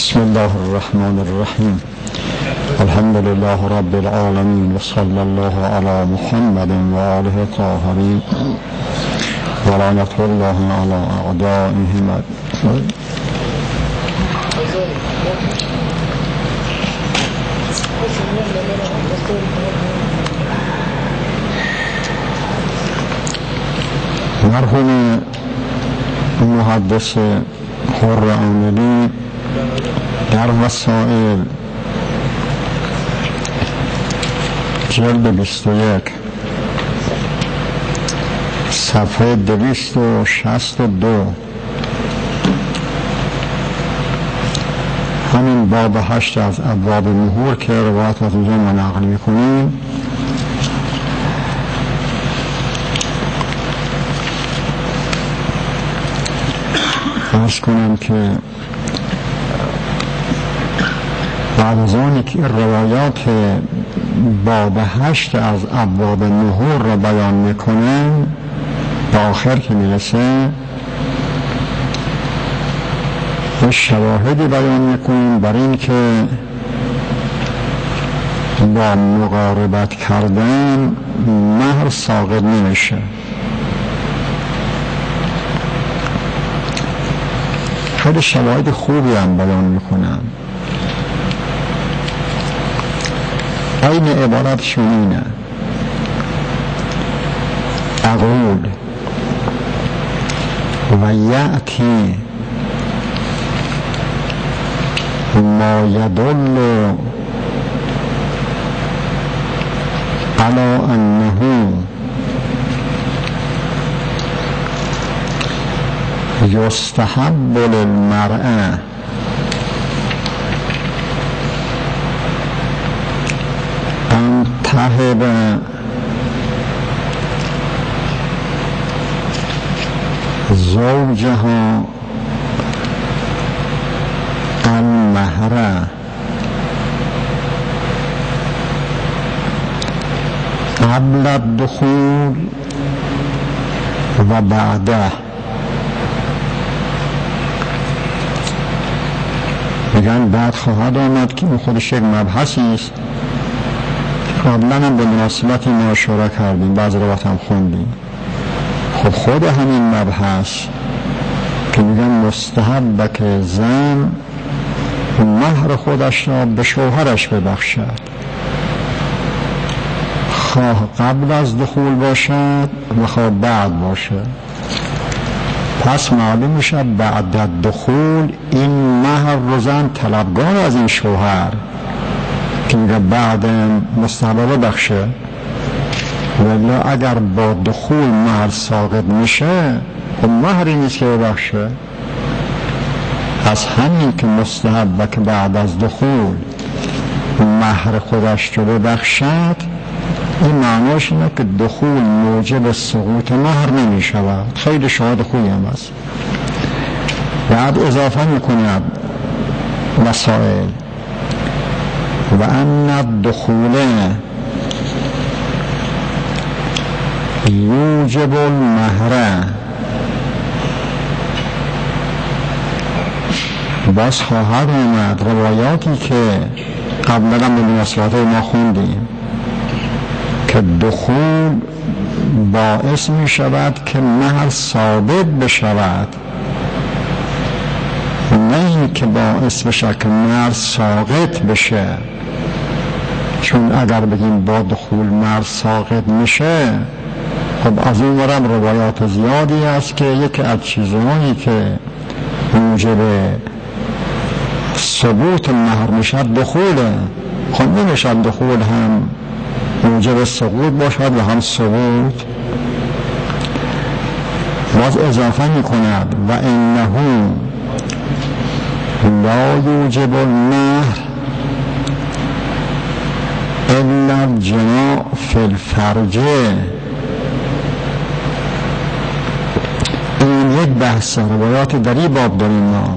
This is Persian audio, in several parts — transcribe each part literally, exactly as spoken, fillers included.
بسم الله الرحمن الرحیم. الحمد لله رب العالمین و صلی الله علی محمد و آله الطاهرین و لعنة الله علی اعدائهم. مرحوم محدث حر عاملی در وسائل جلد بیست و یک صفحه دویست و شصت و دو همین باب هشت از ابواب مهور که روایت از اونجا ما نقل میکنیم عرض کنم که بعد از آنی که روایات باب هشت از ابواب مهور را بیان میکنن به آخر که میرسه به شواهدی بیان میکنیم بر این که با مقاربت کردن مهر ساقط نمیشه. خیلی شواهد خوبی هم بیان میکنن. این عبارتشون اینه: اقول و یأتی ما یدل علی انه یستحب للمرأة ان تهب زوجها المهر قبل الدخول و بعده. میگن بعد خواهد آمد که این خودش یک مبحثی است. قبلا هم به مناسبت ما اشاره کردیم، بعض روایات هم خوندیم. خب خود همین مبحث که میگن مستحبه که زن مهر خودش را به شوهرش ببخشد، خواه قبل از دخول باشد و خواه بعد باشد. پس معلوم میشه بعد دخول این مهر رو زن طلبگار از این شوهر که میگه بعد مستحبه بخشه، ولی اگر با دخول مهر ساقط میشه و مهری نیست که ببخشه. از همین که مستحبه که بعد از دخول مهر خودش رو ببخشد، این معناش اینه که دخول موجب سقوط مهر نمی شود. خیلی شاهد خوبی هم است. بعد اضافه میکند مسائل و ان الدخول یوجب المهر. باز خواهد اومد روایاتی که قبلا به مناسبت ما خوندیم که دخول باعث می شود که مهر ثابت بشود، نه که باعث بشه که مهر ساقط بشه. چون اگر بگیم با دخول مهر ساقط میشه، خب از این ورم روایات زیادی است که یکی از چیزهایی که موجب ثبوت مهر میشه دخوله. خب نمیشه دخول هم موجب سقوط باشد و هم ثبوت. باز اضافه می کند و انه لا یوجب المهر الا الجماع فی الفرج. این یک بحث روایات در این باب داریم ما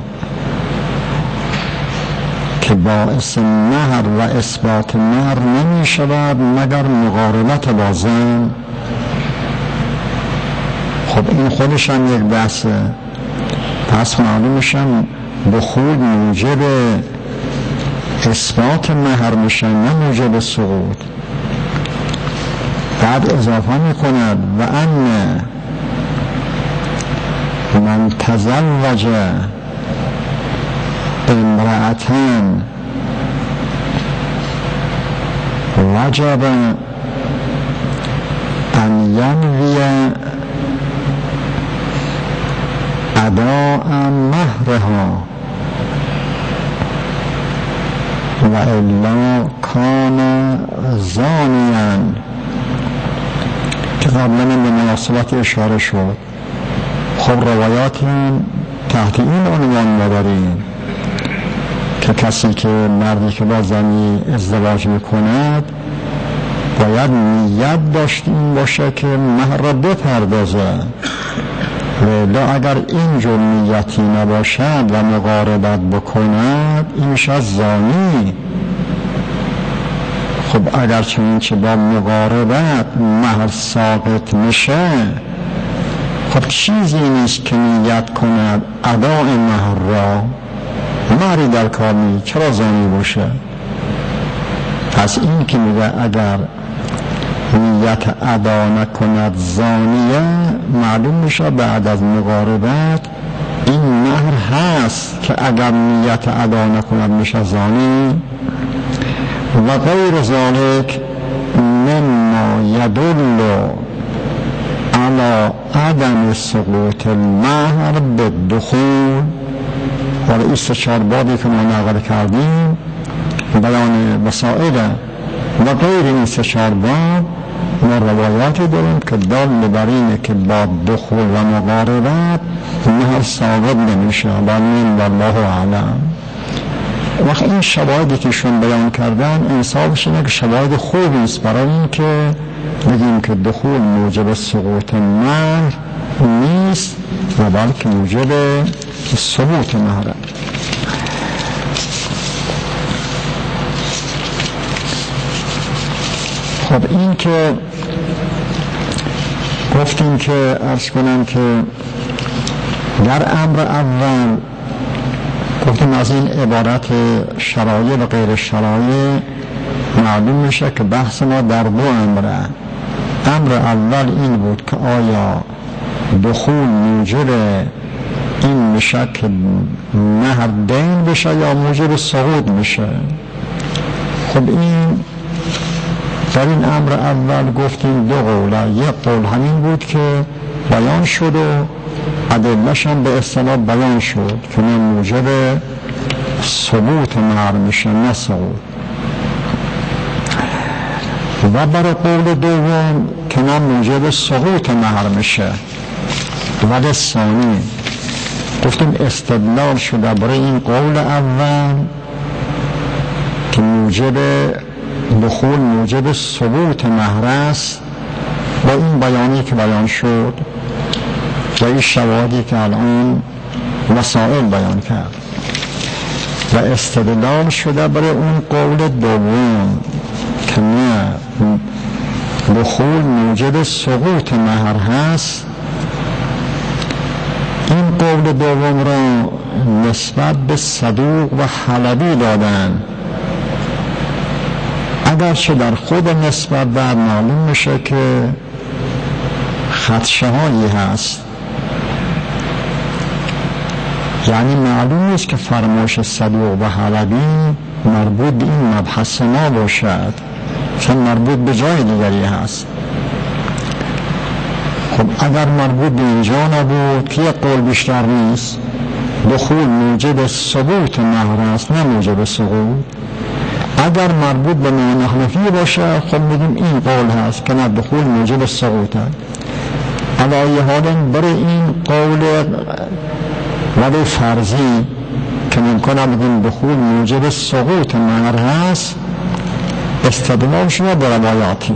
که باعث مهر و اثبات مهر نمی شود مگر مقاربت با زن. خب این خودش هم یک بحثه. پس معلوم میشن دخول موجب اثبات مهر میشه نه موجب سقوط. بعد اضافه میکند و ان من تزوج امرأتن وجب ان ینوی اداء مهرها و الا کان زانیا، که قبلا به مناسبت اشاره شد. خب روایاتی تحت این عنوان نداریم که کسی که مردی که با زنی ازدواج میکند باید نیت داشته این باشه که مهر را بپردازه، ولی اگر این جور نیتی نباشد و مقاربت بکند این میشه زانی. خب اگر چنین که با مقاربت مهر ساقط میشه، خب چیزی نیست که نیت کند اداء مهر را. مهری در کار نیست، چرا زانی باشه؟ پس این که میگه اگر نیت ادا نکند زانیه، معلوم میشه بعد از مقاربت این مهر هست که اگر نیت ادا نکند میشه زانی. و غیر ذالک مما یدل علی عدم سقوط المهر بالدخول. ولی این سه چهار بابی که ما نقل کردیم بیان مسائل و غیر این سه چهار باب ما روایاتی داریم که دال بر اینه که با دخول و مقاربت مهر ثابت نمیشه. بلین والله اعلم. وقت این شواهدی که شون بیان کردن انصافش اینه که شواهد خوبی است برای این که بگیم که دخول موجب سقوط مهر نیست و بلکه موجب ثبوت مهر. خب این که گفتیم که عرض کنم که در امر اول گفتیم از این عبارت شرایع و غیر شرایع معلوم میشه که بحث ما در دو امره. امر اول این بود که آیا دخول موجب این میشه که مهر دین بشه یا موجب سقوط میشه. خب این در این امر اول گفتیم دو قوله. یک قول همین بود که بیان شد و ادله‌ش هم به اصطلاح بیان شد که نه موجب ثبوت مهر میشه نه سقوط. و برای قول دوم که نه موجب سقوط مهر میشه. ولی ثانی گفتیم استدلال شده برای این قول اول که موجب دخول موجب ثبوت مهر است با این بیانی که بیان شد و این شواهدی که الان مسائل بیان کرد. و استدلال شده برای اون قول دوم که نه دخول موجب سقوط مهر هست. این قول دوم را نسبت به صدوق و حلبی دادن، اگرچه در خود نسبت بعد معلوم میشه که خدشه هایی هست. یعنی معلوم نیست که فرمایش صدوق و حلبی مربوط به این مبحث ما باشد، چون مربوط به جای دیگری هست. خب اگر مربوط به اینجا نبود که یک قول بیشتر نیست، دخول موجب ثبوت مهر است نه موجب سقوط. اگر مربوط به نحنفی باشه خب میگیم این قول هست که نه دخول موجب سقوط است. علی حال برای این قول ولی فرضی که ممکنه بگیم دخول موجب سقوط مهر هست استدلال شده به روایاتی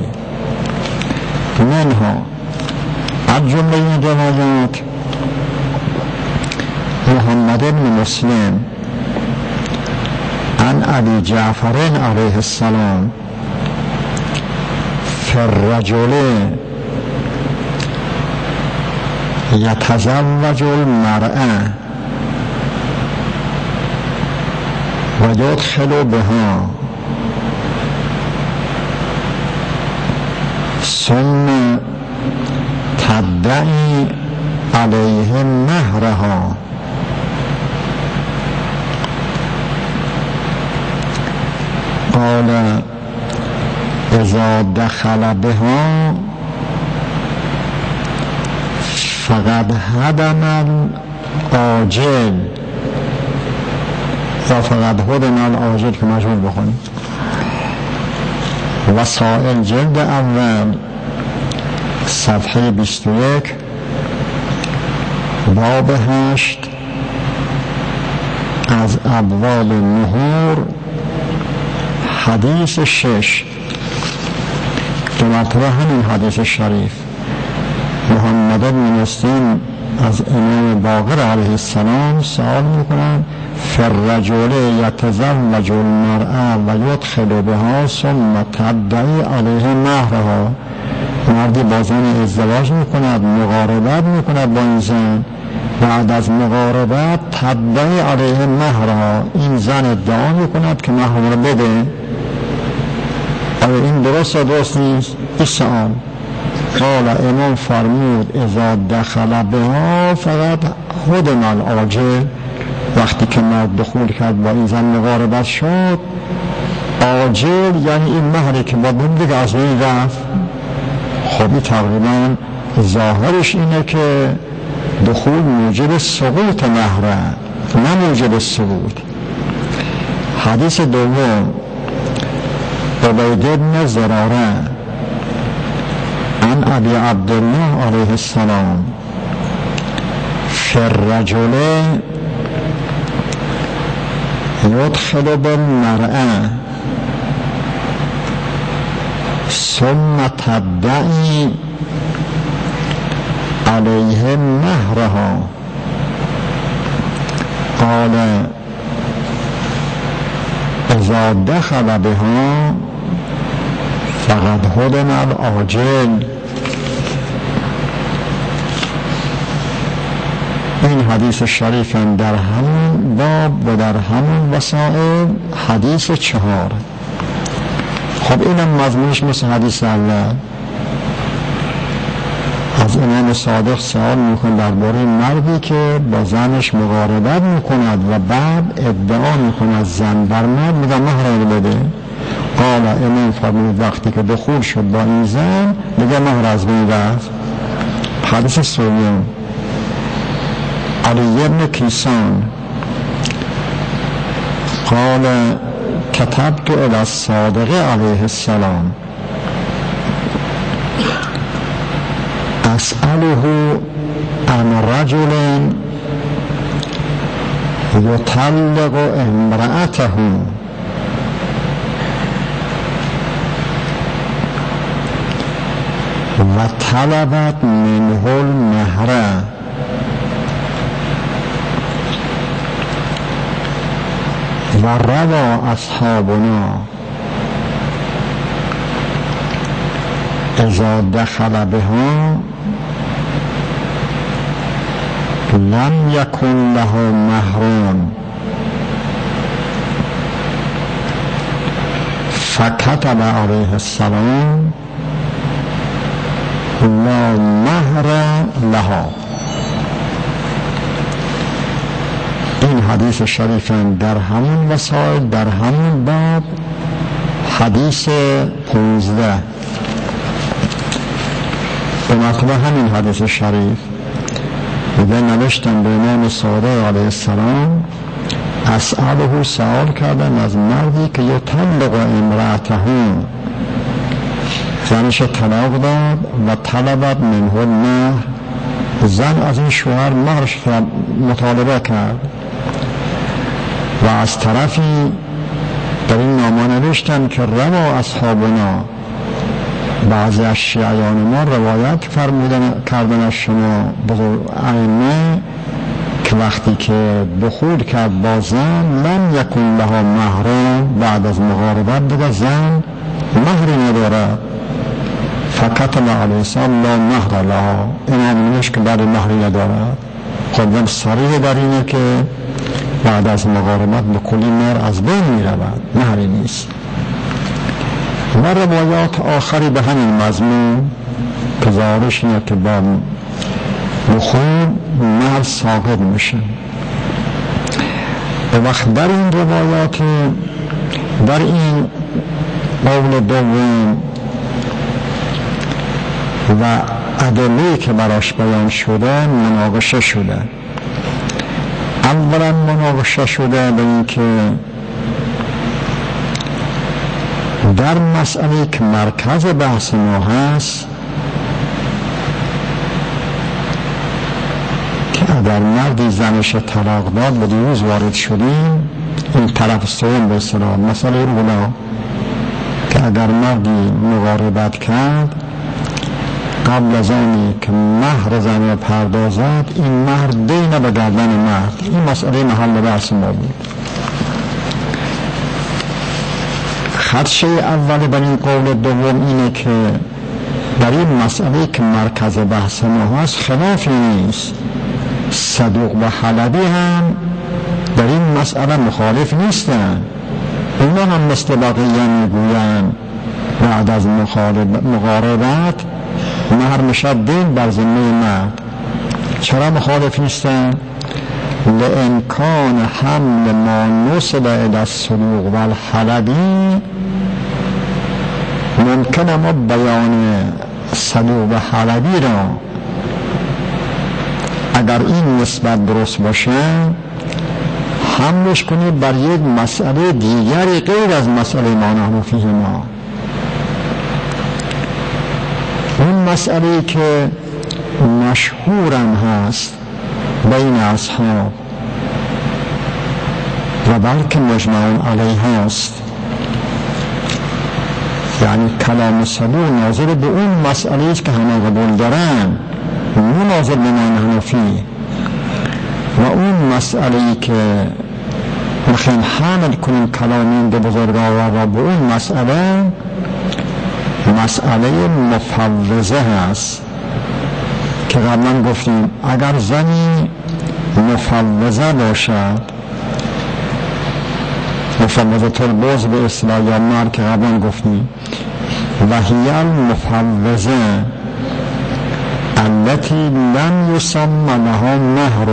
منها از جمله این روایات محمد بن مسلم عن ابی جعفر علیه السلام فالرجل یتزوج المرأة و یدخل بها ثم تدعی علیه مهرها قال اذا دخل بها فقد هدم العاجل یا فقد هدم العاجل که مجموع بخونیم. وسائل جلد اول صفحه بیست و یک باب هشت از ابواب نهور حدیث شش دو مرتبه همین حدیث شریف محمد بن مسلم از امام باقر علیه السلام سوال میکنن فالرجل یتزوج المرأة و یدخل بها ثم تدعی علیه مهرها، مردی با زن ازدواج میکند، مقاربت میکند با این زن، بعد از مقاربت تدعی علیه مهرها، این زن ادعا میکند که مهر رو بده. آیا این درست یا درست نیست؟ این سوال. قال امام فرمود اذا دخل بها فقط هدم العاجل، وقتی که مرد دخول کرد با این زن مقاربت شد، عاجل یعنی این مهری که با بوم دیگه از این رفت. خب تقریبا ظاهرش اینه که دخول موجب سقوط مهره نه موجب سقوط. حدیث دوم عبید بن زراره عن ابی عبدالله علیه السلام فی الرجل یدخل بالمرأة ثم تدعی علیه مهرها قال اذا دخل بها فقد هدم العاجل. این حدیث شریف در همون باب و در همون وسائل حدیث چهار. خب اینم مضمونش مثل حدیث اول. از امام صادق سوال میکن درباره مردی که با زنش مقاربت میکند و بعد ادعا میکند زن بر مرد میگه مهر بده. قال امام فرمود وقتی که دخول شد با این زن میگه مهر از بین رفت. حدیث سوم علی بن کیسان قال كتبت الى الصادق علیه السلام اسأله عن رجل يطلق امرأته و طلبت منه المهر و روى اصحابنا اذا دخل بها لم يكن له مهر فكتب عليه السلام لا مهر لها. این حدیث شریف در همون وسائل در همون باب حدیث پونزده به مطلب همین حدیث شریف میگه نوشتم به امام صادق علیه السلام اسأله سوال کردن از مردی که یطلق امرأته زنش طلاق داد و طلبت منه المهر، زن از این شوهر مهرش مطالبه کرد و از طرفی در این نامه نوشتن که روا اصحابنا بعضی از شیعیان ما روایت فرمودن کردن از شما ائمه که وقتی که دخول کرد با زن لم یکن لها مهر، بعد از مقاربت دیگه زن مهری ندارد. فکتب علیه السلام لا مهر لها، امام نوشت که بعد مهری ندارد. خب صریح در اینه که بعد از مقاربت به کلی مهر از بین می رود، مهری نیست. و روایات آخری به همین مضمون که ظاهرش اینه که با دخول مهر ساقط میشه. به وقت در این روایات، در این قول دوم و ادله‌ای که براش بیان شده مناقشه شده. اولا مناقشه شده به این که در مسئله که مرکز بحث ما هست که اگر مردی زنش طلاق داد به دیروز وارد شدیم، این طرف سوم به اصطلاح مسئله اولا که اگر مردی مقاربت کرد قبل از آنی که مهر زن پردازد، این مهر دین به گردن مرد. این مسئله محل بحث ما بود. خدشه اول بر این قول دوم اینه که در این مسئله که مرکز بحث ما هست خلافی نیست. صدوق و حلبی هم در این مسئله مخالف نیستن. اونا هم مثل بقیه میگوین بعد از مقاربت مهر میشد دین بر ذمه مرد. چرا مخالف نیستن؟ لامکان حمل ما نسب الی الصدوق و الحلبی، ممکنه ما بیان صدوق و حلبی را اگر این نسبت درست باشه حملش کنید بر یک مسئله دیگری غیر از مسئله ما نحن فیه ما. اون مسئله که مشهورم هست بین اصحاب و بلکه مجمعون علیه هست، یعنی کلام صدوق ناظر به اون مسئله است که همه قبول دارن، نه ناظر به ما نحن فیه. و اون مسئله که میخوایم حمل کنیم کلام این دو بزرگوار را به اون مسئله، مسئله مفوضه هست که قبلا گفتیم اگر زنی مفوضه باشد، مفوضه البوز به اصطلاح یا مرد که قبلا گفتیم، و هی المفوضه التي لم يسمى لها مهر.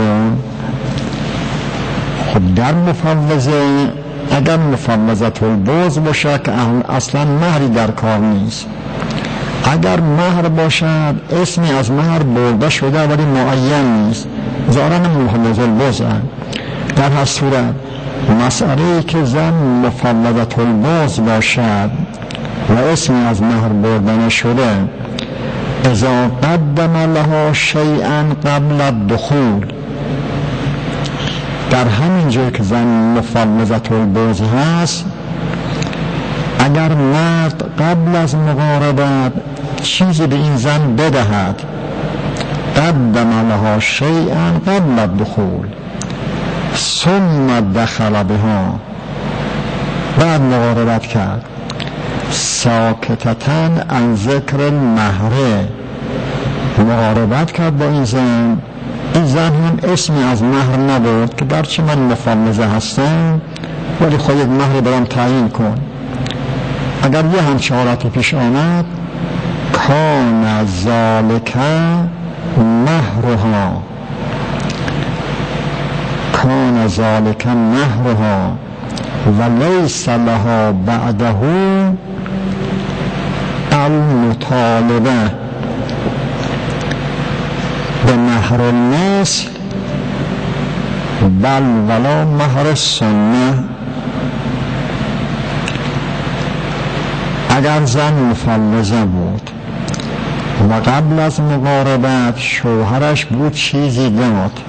خب در مفوضه اگر مفوضه البوز باشه که اصلا مهری در کار نیست، اگر مهر باشد اسمی از مهر برده شده ولی معین نیست، ظاهرا مفوضه البوز هم. در هر صورت مسئله که زن مفوضه البوز باشد و اسمی از مهر برده نشده، اذا قدم لها شیئا قبل الدخول، در همین جای که زن مفوضه البوز هست، اگر مرد قبل از مقاربت چیزی به این زن بدهد، قدم لها شیئا قبل الدخول ثم دخل بها، بعد مقاربت کرد، ساکتتن عن ذکر المهر، مقاربت کرد با این زن، این زن هم اسمی از مهر نبود که درچه من مفوضه هستم ولی خود یک مهر برام تعیین کن. اگر یه همچه حالتی پیش آمد، کان ذالک مهرها، کان ذالک مهرها و لیس لها بعده المطالبه به مهر النسل بل ولا مهر السنه. اگر زن مفوضه بود و قبل از مقاربت شوهرش بود چیزی داد،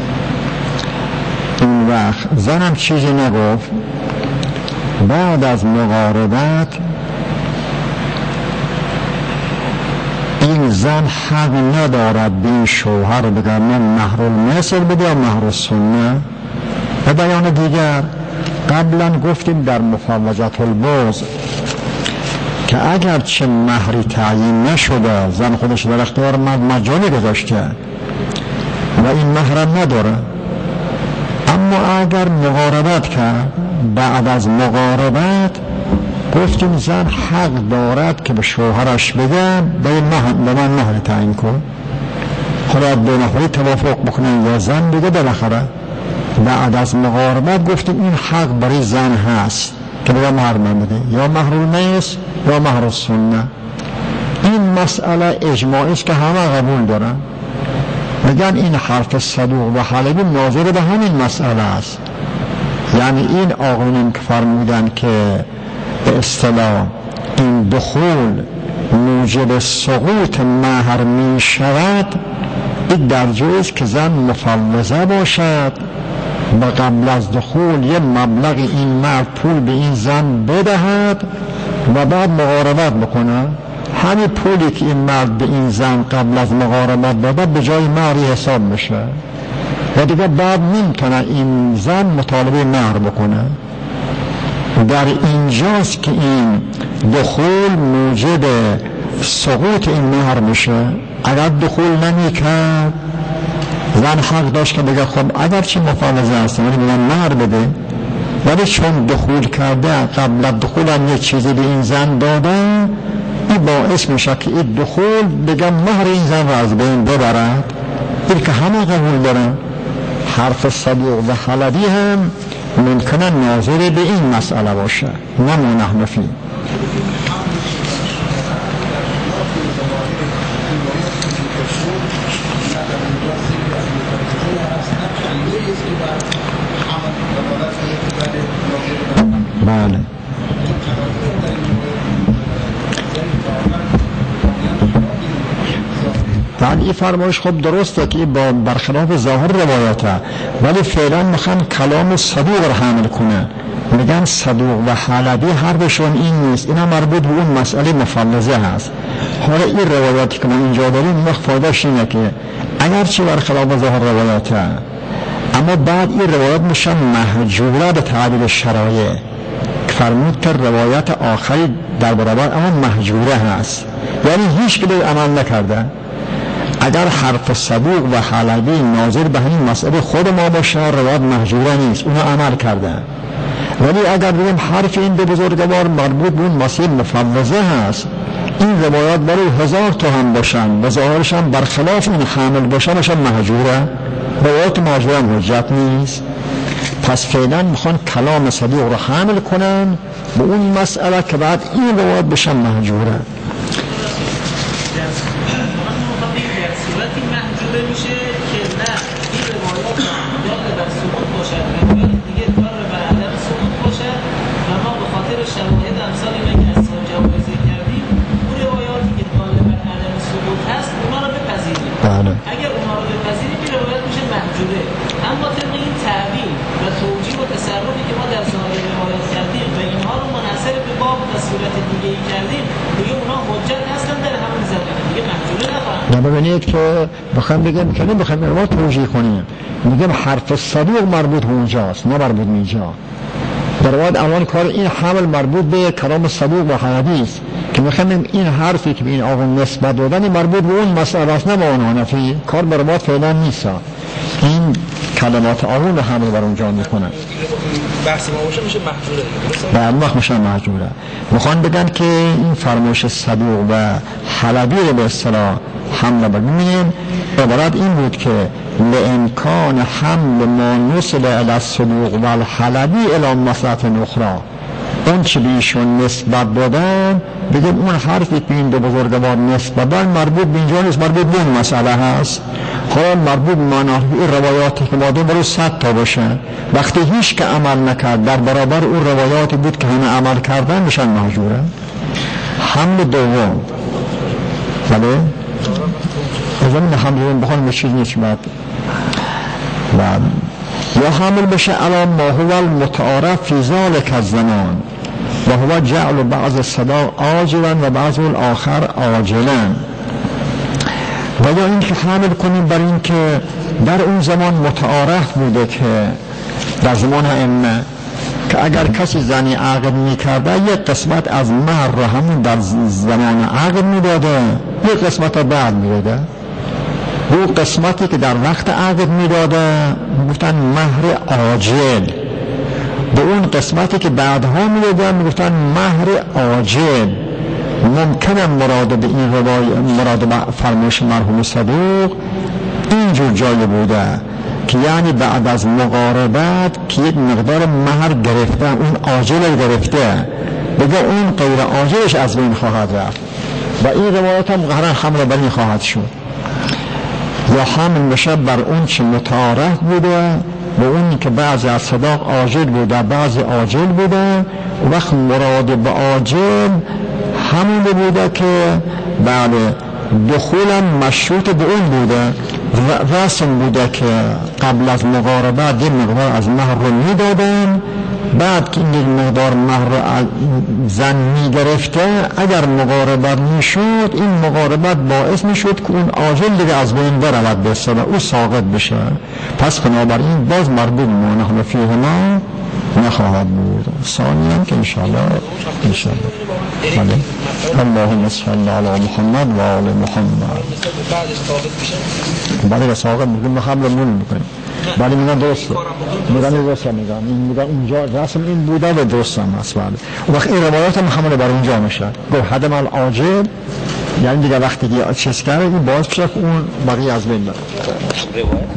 این وقت زنم چیزی نگفت، بعد از مقاربت این زن حق ندارد به این شوهر بگه من مهر المثل بده یا مهر السنه. به بیان دیگر قبلا گفتیم در مفوضه البوز که اگر چه مهری تعیین نشده، زن خودش در اختیار مرد مجانی گذاشته و این مهر نداره، اما اما اگر مقاربت کرد، بعد از مقاربت گفتیم زن حق دارد که به شوهرش بگه به من مهر تعیین کن. حالا دو نفری توافق بکنن یا زن بگه بالاخره بعد از مقاربت گفتیم این حق برای زن هست که بگه مهر من بده، یا مهر المیس یا مهر السنه. این مسئله اجماعی است که همه قبول دارن، میگن این حرف صدوق و حلبی ناظر به همین مسئله است. یعنی این آقایون که فرمودن که به اصطلاح این دخول موجب سقوط مهر می شود، این در جایی است که زن مفوضه باشد و قبل از دخول یه مبلغ این مرد پول به این زن بدهد و بعد مقاربت بکنه. همین پولی که این مرد به این زن قبل از مقاربت داده به جای مهری حساب میشه و دیگه بعد نمیتونه این زن مطالبه مهر بکنه. در اینجاست که این دخول موجب سقوط این مهر میشه. اگر دخول نمیکرد زن حق داشت که بگه خب اگر چی مفاوضه هست ولی بگم مهر بده، ولی چون دخول کرده قبل از دخول هم یه چیزی به این زن داده، این باعث میشه که این دخول بگم مهر این زن را از بین ببرد. این که همه قبول دارن. حرف صدوق و حلبی هم ممکنه ناظر به این مسئله باشه، نه منحنفی. بله بعد این فرمایش خب درسته که با برخلاف ظاهر روایته، ولی فعلا میخوان کلام صدوق رو حمل کنه. میگن صدوق و حلبی حرفشون این نیست، اینا مربوط به اون مسئله مفلزه هست. حالا این روایاتی که ما اینجا داریم مخفادش اینه که اگرچه برخلاف ظاهر روایته، اما بعد این روایات میشن محجوره به تعبیر شرایع، که فرمود که روایت آخری در برابر اما محجوره هست، یعنی هیچ که به عمل نکرده. اگر حرف صدوق و حلبی ناظر به همین مسئله خود ما باشه روایت محجوره نیست، اونا عمل کردن. ولی اگر بگیم حرف این دو بزرگوار مربوط به اون مسئله مفوضه هست، این روایات برای هزار تا هم باشن و ظاهرش هم برخلاف این حامل باشن باشن محجوره، روایات محجوره هم حجت نیست. پس فعلا میخوان کلام صدوق رو حامل کنن به اون مسئله که بعد این روایات بشن محجوره. میشه که نه این روایات داده بر سقوط باشد، روایات دیگه کار بر عدم سقوط باشد و ما به خاطر شواهد امثال اینه که از جوازی کردیم اون روایاتی که داده بر عدم سقوط هست اونا رو بپذیریم. اگر اونا رو بپذیریم این روایات میشه محجوره. اما طبق این تعبیر و توجیه و تصرفی که ما در ظاهر روایات کردیم و اینها رو منحصر به باب و صورت دیگه ای کردیم، دیگه اونا حجت هستن در همون زمینه، دیگه محجوره نخواهند. نه ببینید که بخوام بگم که نمیخوام رو توجیه کنیم، میگم حرف صدوق مربوط به اونجاست نه مربوط به اینجا. در واقع اول کار این حمل مربوط به کلام صدوق و حلبی است که میخوام این حرفی که به این آقا نسبت دادن مربوط به اون مسئله است نه به اون حنفی. کار بر ما فعلا نیست، این کلمات آقا رو حمل بر اونجا میکنن. بحث ما باشه میشه محجوره. بعد وقت میشه محجوره. میخوان بگن که این فرمایش صدوق و حلبی رو به اصطلاح حمل بگیم عبارت این بود که لامکان حمل ما نسل الی الصدوق و الحلبی الی مصلحت اخرى، اون چه بیشون نسبت دادن بگیم اون حرفی که این دو بزرگوار نسبت دادن مربوط به اینجا نیست، مربوط به اون مسئله هست. حالا مربوط به این روایاتی که مادم برای صد تا باشه، وقتی هیچ که عمل نکرد در برابر اون روایاتی بود که همه عمل کردن میشن محجوره. حمل دوم بله زمین حمل دوم بخوان به چیز نیست بعد و یا حمل بشه علام ما هو المتعارف فی ذلک الزمان و هو جعل بعض الصداق آجلا و بعض الاخر آجلا، و یا این که حمل کنیم بر این که در اون زمان متعارف بوده که در زمان ائمه که اگر کسی زنی عقد میکرده یک قسمت از مهر رو همون در زمان عقد میداده، یک قسمت رو بعد میداده. اون قسمتی که در وقت عقد میداده میگفتن مهر عاجل، به اون قسمتی که بعدها میدادن میگفتن مهر عاجل. ممکنه مراد به این روایت، مراد به فرمایش مرحوم صدوق اینجور جای بوده که یعنی بعد از مقاربت که یک مقدار مهر گرفته، اون عاجل گرفته، بگه اون غیر عاجلش از بین خواهد رفت و این روایت هم قرار حمل بر این خواهد شد، یا حمل میشه بر اون چه متعارف بوده به اون که بعضی از صداق عاجل بوده بعضی عاجل بوده. وقت مراد به عاجل همون بوده که بعد دخولم مشروط به اون بوده، رسم بوده که قبل از مقاربت یه مقدار از مهر رو میدادن، بعد که این مقدار مهر رو زن میگرفته اگر مقاربت میشد این مقاربت باعث میشد که اون عاجل دیگه از بین برود بسته و او ساقط بشه. پس بنابراین باز مربوط ما نحن فیه ما نخواهد بود. ثانیاً که انشاءالله انشاءالله بله اللهم صل علی محمد و آل محمد. بله ساقط میگم حمل مون میکنیم. بله میگن درسته، میگن درسته، میگن این میگن اینجا رسم این بوده و درست هم هست. بله اون وقت این روایات هم حمل بر اونجا میشه. گفت حدم العاجل یعنی دیگه وقتی که چیز کرده این باعث بشه اون بقیه از بین بره.